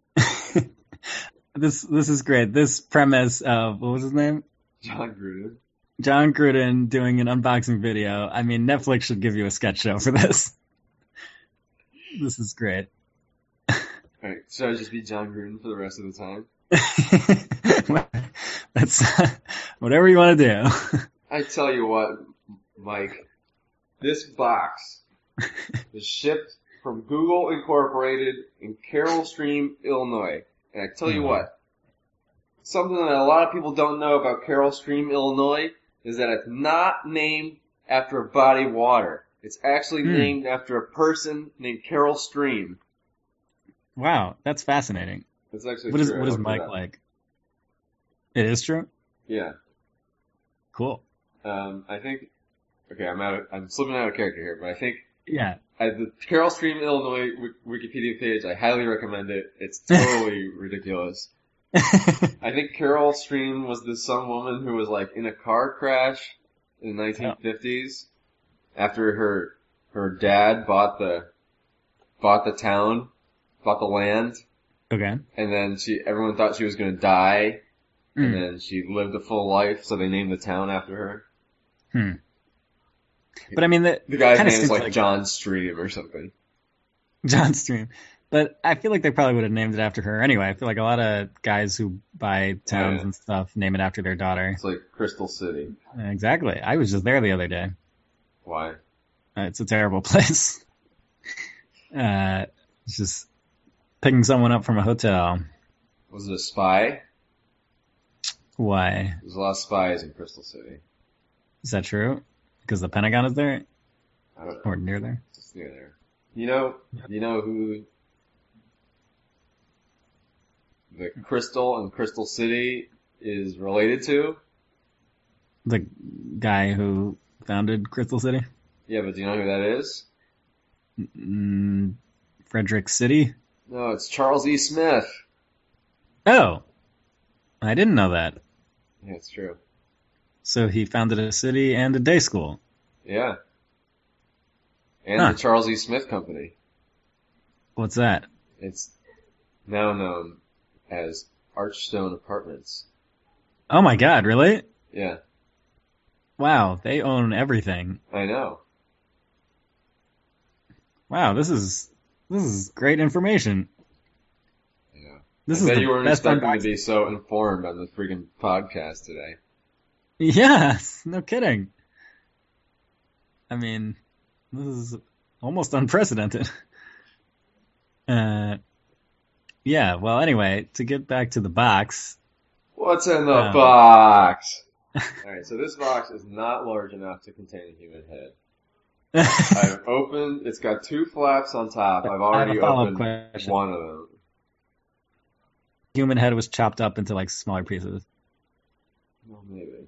This is great. This premise of, what was his name? John Gruden. John Gruden doing an unboxing video. I mean, Netflix should give you a sketch show for this. This is great. Alright, should I just be John Gruden for the rest of the time? That's whatever you want to do. I tell you what, Mike, this box is shipped from Google Incorporated in Carroll Stream, Illinois. And I tell you what, something that a lot of people don't know about Carol Stream, Illinois, is that it's not named after a body of water. It's actually named after a person named Carol Stream. Wow, that's fascinating. It's actually true. What is Mike like? It is true? Yeah. Cool. I think, okay, I'm slipping out of character here, but I think, yeah, the Carol Stream, Illinois Wikipedia page, I highly recommend it. It's totally ridiculous. I think Carol Stream was this some woman who was like in a car crash in the 1950s after her dad bought the town, bought the land. Okay. And then everyone thought she was gonna die. And then she lived a full life, so they named the town after her. But I mean, the guy's name is like John Stream or something. John Stream. But I feel like they probably would have named it after her anyway. I feel like a lot of guys who buy towns and stuff name it after their daughter. It's like Crystal City. Exactly. I was just there the other day. Why? It's a terrible place. It's just picking someone up from a hotel. Was it a spy? Why? There's a lot of spies in Crystal City. Is that true? Because the Pentagon is there? I don't know. Or near there? It's near there. You know who the Crystal and Crystal City is related to? The guy who founded Crystal City? Yeah, but do you know who that is? Frederick City? No, it's Charles E. Smith. Oh! I didn't know that. Yeah, it's true. So he founded a city and a day school. Yeah. And the Charles E. Smith Company. What's that? It's now known as Archstone Apartments. Oh my god, really? Yeah. Wow, they own everything. I know. Wow, this is great information. Yeah. This I is bet the you weren't best expecting to be so informed on the freaking podcast today. Yes, no kidding. I mean, this is almost unprecedented. Yeah, well, anyway, to get back to the box. What's in the box? Alright, so this box is not large enough to contain a human head. I've opened, it's got 2 flaps on top. I've already opened one of them. Human head was chopped up into like smaller pieces. Well, maybe.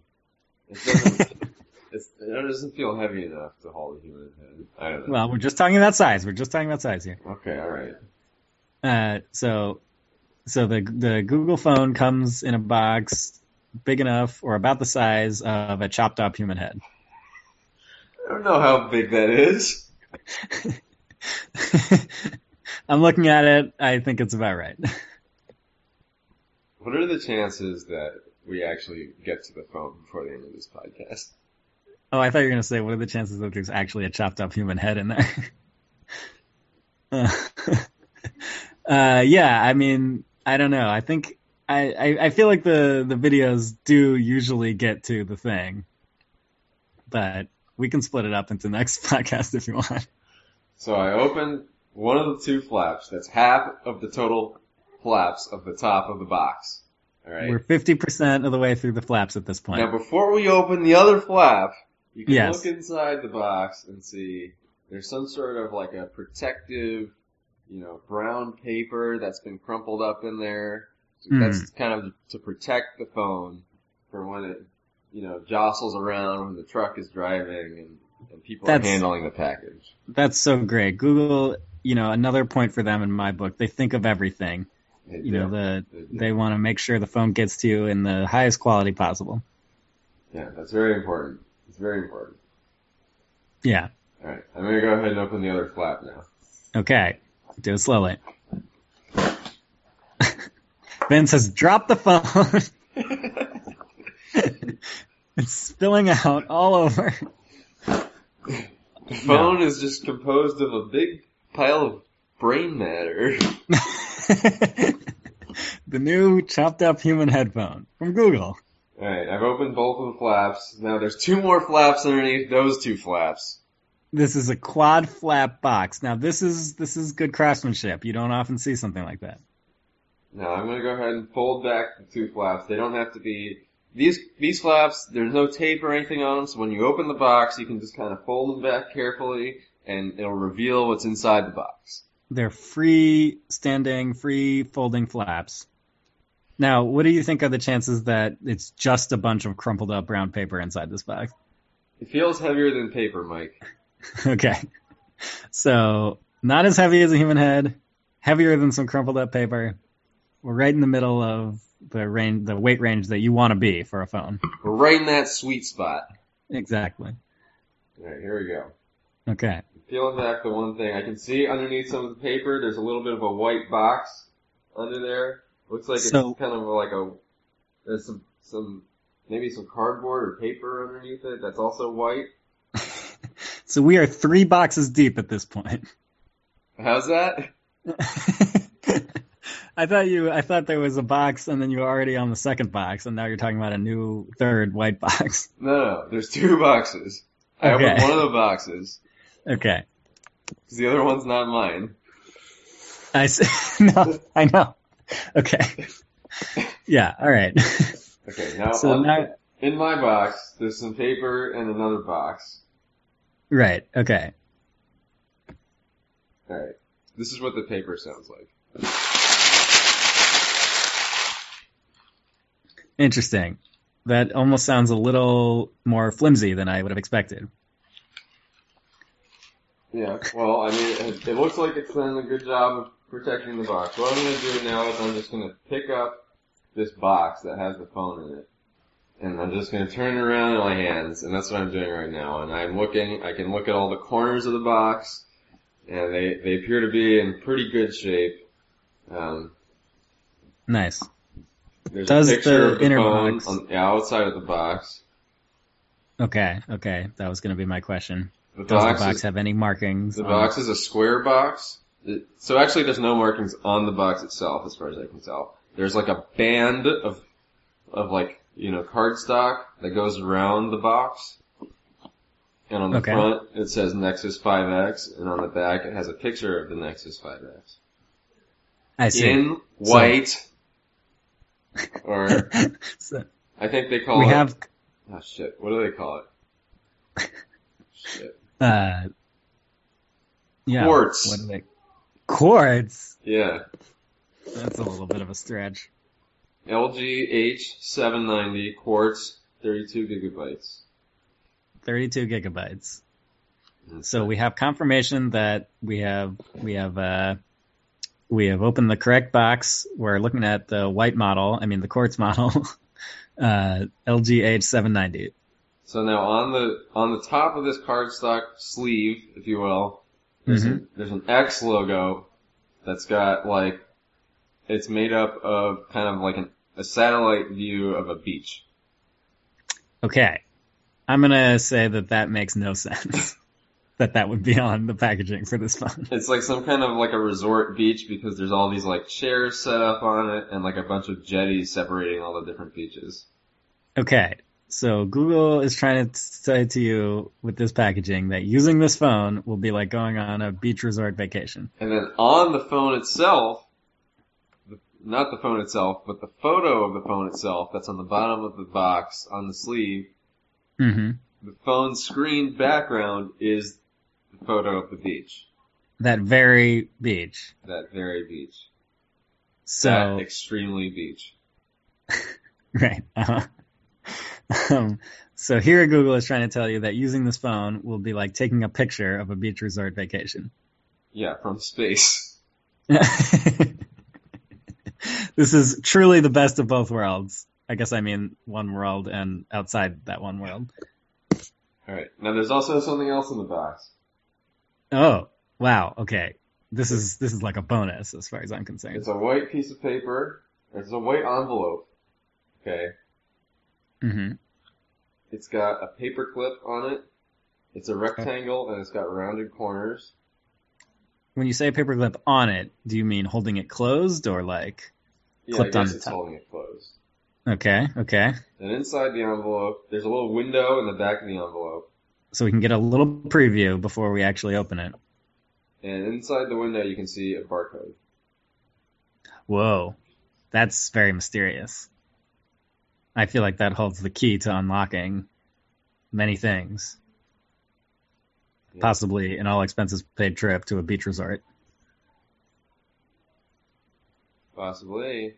It doesn't feel heavy enough to hold a human head. I don't know. Well, we're just talking about size. We're just talking about size here. Okay, alright. So the Google phone comes in a box big enough or about the size of a chopped up human head. I don't know how big that is. I'm looking at it. I think it's about right. What are the chances that we actually get to the phone before the end of this podcast? Oh, I thought you were going to say, what are the chances that there's actually a chopped up human head in there? Yeah, I mean, I don't know. I think I feel like the videos do usually get to the thing, but we can split it up into the next podcast if you want. So I opened one of the 2 flaps. That's half of the total flaps of the top of the box. All right. We're 50% of the way through the flaps at this point. Now, before we open the other flap, you can Yes. look inside the box and see there's some sort of like a protective, brown paper that's been crumpled up in there. So that's kind of to protect the phone for when it, jostles around when the truck is driving and people are handling the package. That's so great. Google, another point for them in my book. They think of everything. They want to make sure the phone gets to you in the highest quality possible. Yeah, that's very important. It's very important. Yeah. All right, I'm going to go ahead and open the other flap now. Okay. Do it slowly. Vince has dropped the phone. It's spilling out all over. The phone is just composed of a big pile of brain matter. The new chopped up human headphone from Google. Alright, I've opened both of the flaps. Now there's 2 more flaps underneath those 2 flaps. This is a quad flap box. Now this is good craftsmanship. You don't often see something like that. Now I'm going to go ahead and fold back the two flaps. They don't have to be... These flaps, there's no tape or anything on them, so when you open the box, you can just kind of fold them back carefully, and it'll reveal what's inside the box. They're free-standing, free-folding flaps. Now, what do you think are the chances that it's just a bunch of crumpled up brown paper inside this box? It feels heavier than paper, Mike. Okay. So, not as heavy as a human head, heavier than some crumpled up paper. We're right in the middle of the weight range that you want to be for a phone. We're right in that sweet spot. Exactly. Alright, here we go. Okay. Peeling back the one thing. I can see underneath some of the paper, there's a little bit of a white box under there. Looks like it's kind of like there's maybe some cardboard or paper underneath it that's also white. So we are 3 boxes deep at this point. How's that? I thought there was a box and then you were already on the second box and now you're talking about a new third white box. No, there's 2 boxes. I opened one of the boxes. Okay. Because the other one's not mine. No, I know. Okay. Yeah, alright. Okay, now in my box, there's some paper and another box. Right, okay. Alright. This is what the paper sounds like. Interesting. That almost sounds a little more flimsy than I would have expected. Yeah, well, I mean, it looks like it's done a good job of protecting the box. What I'm going to do now is I'm just going to pick up this box that has the phone in it. And I'm just going to turn it around in my hands, and that's what I'm doing right now. And I can look at all the corners of the box, and they appear to be in pretty good shape. Nice. There's a picture of the phone on the outside of the box. Okay. That was going to be my question. Does the box have any markings? The box is a square box. So actually there's no markings on the box itself as far as I can tell. There's like a band of like, cardstock that goes around the box. And on the front it says Nexus 5X, and on the back it has a picture of the Nexus 5X. I see. In white. Or, I think they call it... Oh shit, what do they call it? Shit. Yeah. Quartz. What are they? Quartz? Yeah. That's a little bit of a stretch. LG H790 quartz, 32 gigabytes. 32 gigabytes. So we have confirmation that we have opened the correct box. We're looking at the white model, the quartz model, LG H790. So now on the top of this cardstock sleeve, if you will, there's an X logo that's got it's made up of kind of like a satellite view of a beach. Okay. I'm gonna say that makes no sense. that would be on the packaging for this phone. It's like some kind of like a resort beach because there's all these like chairs set up on it and like a bunch of jetties separating all the different beaches. Okay. So Google is trying to say to you with this packaging that using this phone will be like going on a beach resort vacation. And then on the phone itself, not the phone itself, but the photo of the phone itself that's on the bottom of the box on the sleeve, the phone screen background is the photo of the beach. That very beach. That very beach. So that extremely beach. Right. So here Google is trying to tell you that using this phone will be like taking a picture of a beach resort vacation. Yeah, from space. This is truly the best of both worlds. I guess I mean one world and outside that one world. Alright, now there's also something else in the box. Oh, wow, okay. This is like a bonus as far as I'm concerned. It's a white piece of paper. It's a white envelope. Okay. It's got a paper clip on it. It's a rectangle and it's got rounded corners. When you say paperclip on it, do you mean holding it closed or clipped on the top? It's holding it closed. Okay. And inside the envelope, there's a little window in the back of the envelope. So we can get a little preview before we actually open it. And inside the window, you can see a barcode. Whoa. That's very mysterious. I feel like that holds the key to unlocking many things. Yeah. Possibly an all-expenses-paid trip to a beach resort. Possibly.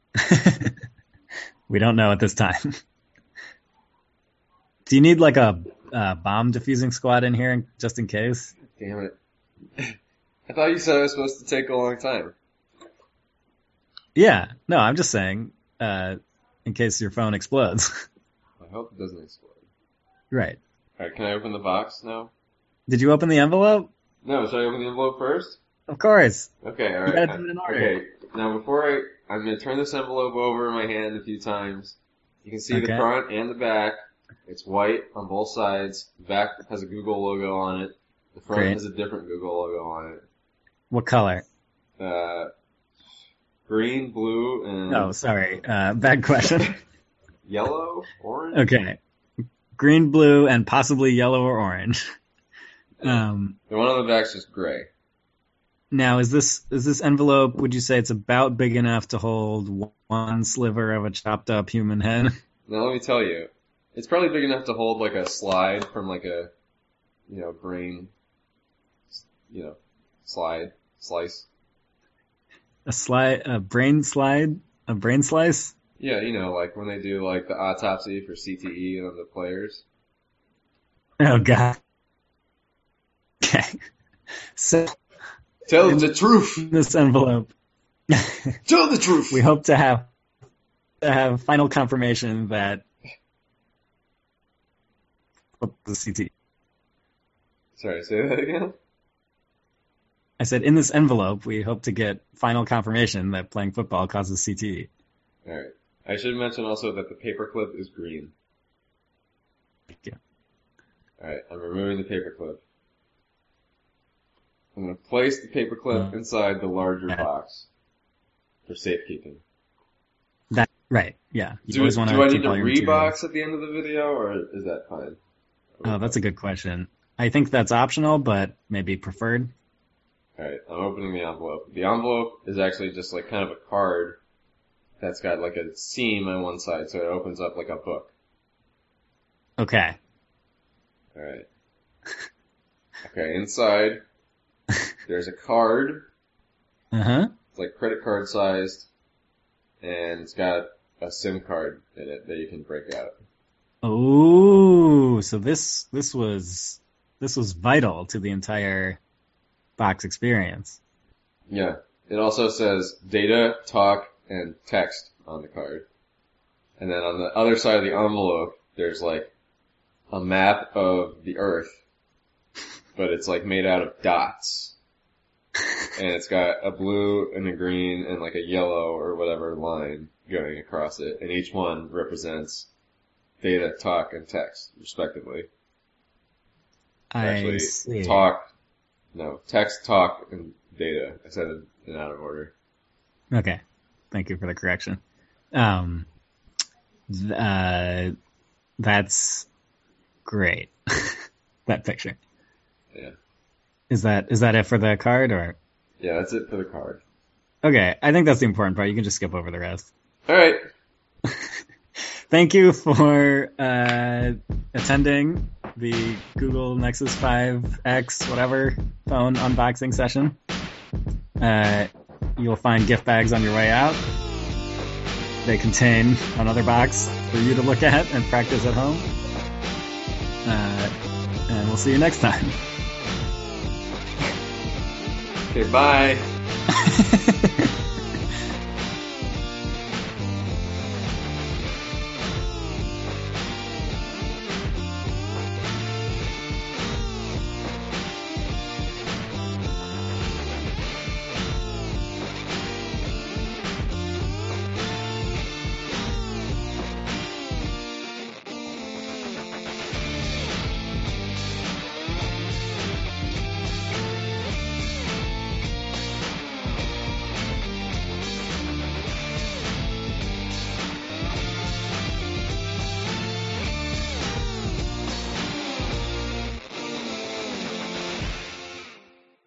We don't know at this time. Do you need like a bomb defusing squad in here just in case? Damn it. I thought you said it was supposed to take a long time. Yeah. No, I'm just saying, in case your phone explodes. I hope it doesn't explode. Right. Alright, can I open the box now? Did you open the envelope? No, should I open the envelope first? Of course. Okay, alright. You gotta do it in order. Okay, now before I'm gonna turn this envelope over in my hand a few times. You can see the front and the back. It's white on both sides. The back has a Google logo on it. The front has a different Google logo on it. What color? Green, blue, and... Oh, sorry. Bad question. Yellow? Orange? Okay. Green, blue, and possibly yellow or orange. The one on the back's just gray. Now, is this envelope, would you say it's about big enough to hold one sliver of a chopped up human head? Now, let me tell you. It's probably big enough to hold like a slide from like a, brain, slice. A brain slice? Yeah, like when they do like the autopsy for CTE of the players. Oh god. Okay. So tell the truth. This envelope. Tell the truth. We hope to have final confirmation that the CTE. Sorry, say that again? I said, in this envelope, we hope to get final confirmation that playing football causes CTE. Alright. I should mention also that the paperclip is green. Thank you. Alright, I'm removing the paperclip. I'm going to place the paperclip inside the larger box for safekeeping. Right, yeah. Do I need to rebox at the end of the video, or is that fine? Oh, that's a good question. I think that's optional, but maybe preferred. Alright, I'm opening the envelope. The envelope is actually just like kind of a card that's got like a seam on one side, so it opens up like a book. Okay. Alright. Okay, inside, there's a card. Uh-huh. It's like credit card sized, and it's got a SIM card in it that you can break out. Oh, so this was vital to the entire box experience. Yeah. It also says data, talk, and text on the card. And then on the other side of the envelope, there's like a map of the Earth, but it's like made out of dots. And it's got a blue and a green and like a yellow or whatever line going across it. And each one represents data, talk, and text, respectively. I see. Text, talk, and data. I said it in out of order. Okay. Thank you for the correction. That's great. That picture. Yeah. Is that it for the card, or? Yeah, that's it for the card. Okay, I think that's the important part. You can just skip over the rest. Alright. Thank you for attending the Google Nexus 5X whatever phone unboxing session. You'll find gift bags on your way out. They contain another box for you to look at and practice at home. And we'll see you next time. Okay, bye.